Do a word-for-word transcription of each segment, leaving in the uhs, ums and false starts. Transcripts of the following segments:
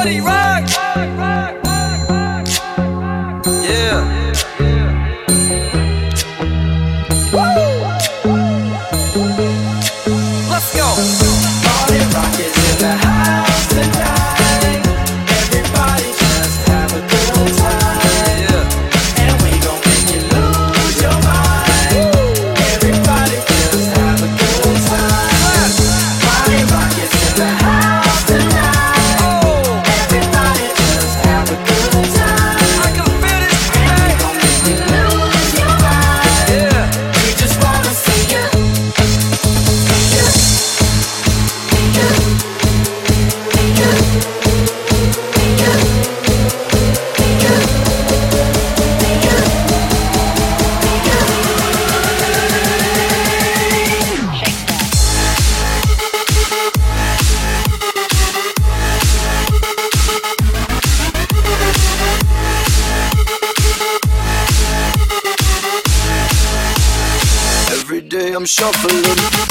Party rock. Yeah. Let's go. Party rock is in the house tonight. Everybody just have a good time. Yeah. And we gon' make you lose your mind. Everybody just have a good time. Party rock is in the house tonight. Oh. Everybody just have a good time. I can feel it. And we gon' make you lose your mind. Yeah. We just wanna see you. Every day I'm shuffling.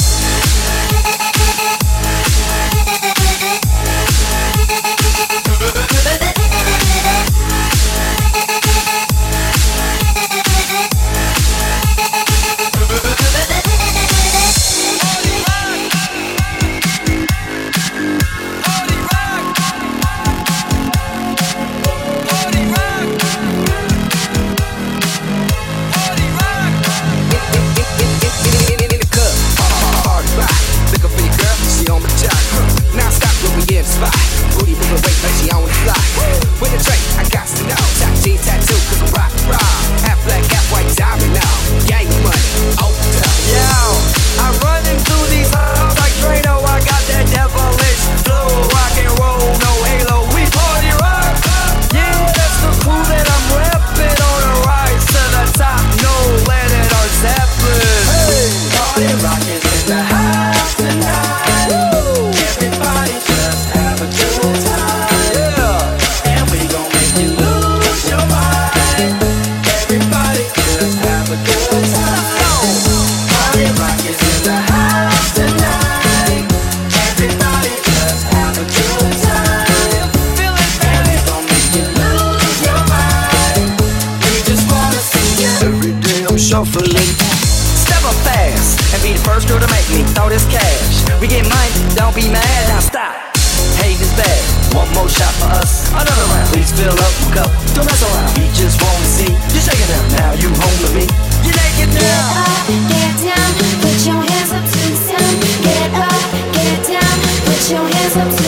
Shuffling. Step up fast and be the first girl to make me throw this cash. We get money, don't be mad, now stop. Hate is bad, one more shot for us, another round. Please fill up your cup, don't mess around. We just wanna see you shaking up, now you home with me. You naked now. Get up, get down, put your hands up to the sun. Get up, get down, put your hands up to the sun.